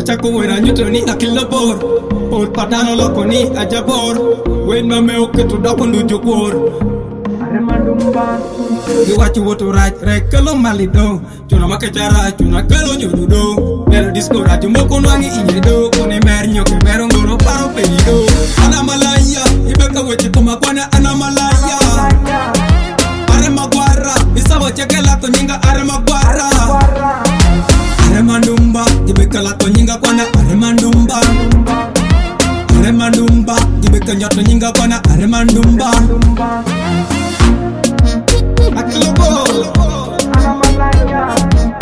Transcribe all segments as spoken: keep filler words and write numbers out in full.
chako wera nyuto ni akilo bor Ol patano loko ni ajabor Wen mame oke to dako ndujo bor Giwachi woto rach rek kelo malido Chuna makechara chuna kelo nyodudo Mero disco racho moko nwangi inyedo Kone mer nyoke mero ngoro paro pedido Ana malaya ibeka weche kuma kwana ana malaya Are magwara isawa cheke lako nyinga are magwara Are mandumba ibeka lako nyinga kwana are mandumba Are mandumba ibeka nyoto nyinga kwana are mandumba Akilo bol ana malaya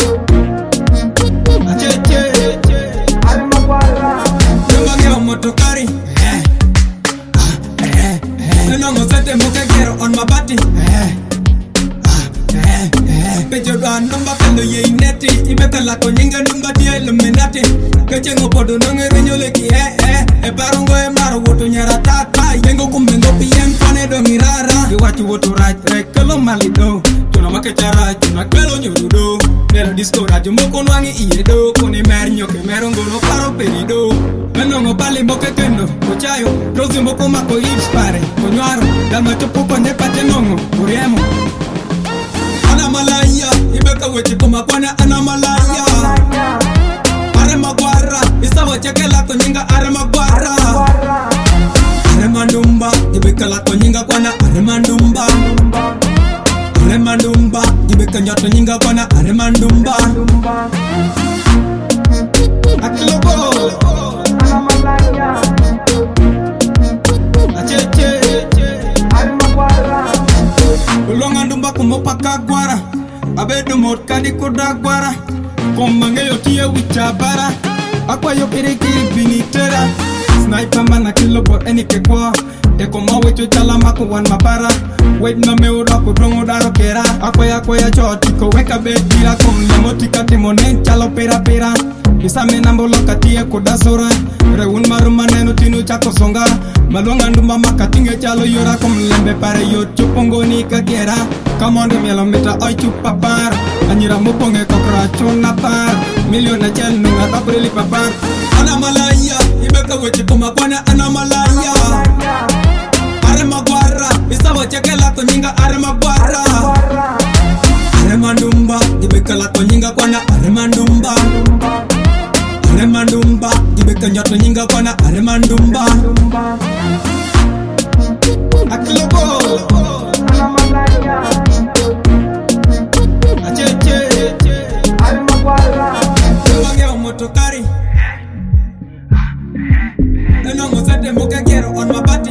Acheche are magwara Yomage motokari eh ah eh eh No ngosete moke gero on mabati eh ah eh eh Pejo dan numba kendo ye ineti Ibeka lako nyinga numba die luminati Keche ngopodo nongere nyoleki eh eh E barongo e maro woto nyara tata Yengo kumengo piem kone do mirara Giwachi woto rach rek kelo malido Chuna makechara chuna kelo nyodudo Nero disco rajo moko nwangi iyedo Kone mer nyoke mero ngono paro perido Menongo bali moke kendo Kochayo rozi moko mako hips pare Konywaro dalma chopo konye pate nongo Uriemo Ana malaya ibeka weche kuma kwana ana malaya Are magwara isawa cheke lako nyinga are magwara Are mandumba ibeka lako nyinga kwana are mandumba Are mandumba ibeka nyoto nyinga kwana are mandumba Akilo bol ana malaya Acheche are magwara Ulonga ndumba kumopaka gwara Abedo mot kadi koda gwara Komange yotie wichabara Akwa yo pirikiri binitera Sniper mana kilo bot enike kwa Eko mawecho chala mako wan mabara Wait na me ura kudrongo daro kera Akwa ya kwa ya choti ko weka bedira Kom lemoti kati monen chalo pera pera Isame nambo lokatie koda sora Reun maruma neno tinu chako songa Malonga ndumba makatinge chalo yora Kom lembe pare yo chupongo ni kagera Kamondo mielo mita oi chupa par Anyira muponge kokra chona par Miliona chel nunga tabrili papar Ana malaya ibeka weche kuma kwana ana malaya Are magwara isawa cheke lako nyinga are magwara Are mandumba ibeka lako nyinga kwana are mandumba Are mandumba ibeka nyoto nyinga kwana are mandumba Akilo bol ana malaya Acheche are magwara Yomage motokari Eno ngosete moke gero on mabati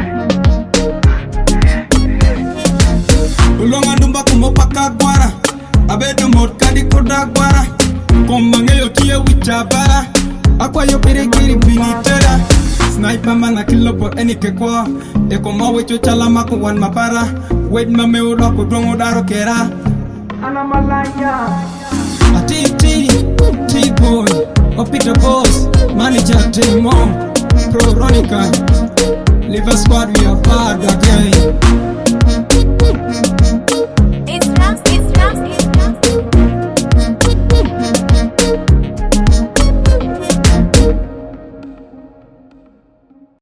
Ulonga ndumba kumopaka gwara Abedo mot kadi koda gwara Komange yotie wichabara Akwa yo pirikiri binitera Sniper mana kilo bot enike kwa Eko mawecho chala mako wan mabara Wait mame ura kudrongo daro kera Ana malaya Atiti, T-Boy, Opita Boss, Manager T-Mo, Pro Ronica, Liver Squad we are bad.